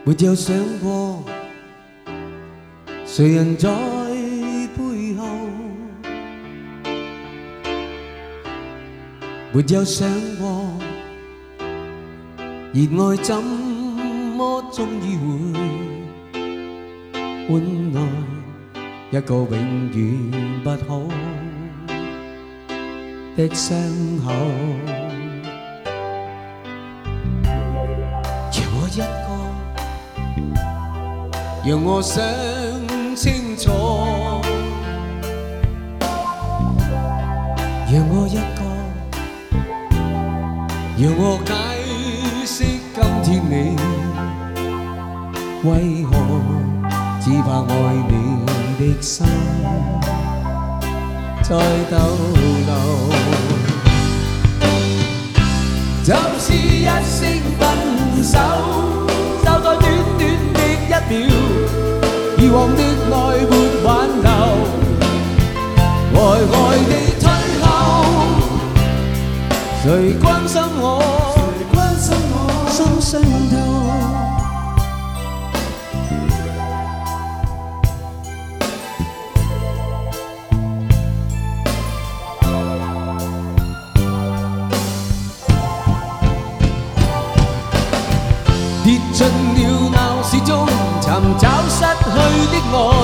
沒有想過，誰人在背後？沒有想過，熱愛怎麼終於會換來一個永遠不好的傷口。讓我一個，讓我想清楚，讓我一個，讓我解釋今天你為何只怕愛你的心在逗留。就是一聲分手，就在短短的一秒，以往的愛沒挽留，呆呆地退後。誰關心我？心傷透。跌進了鬧市中，尋找失去的我。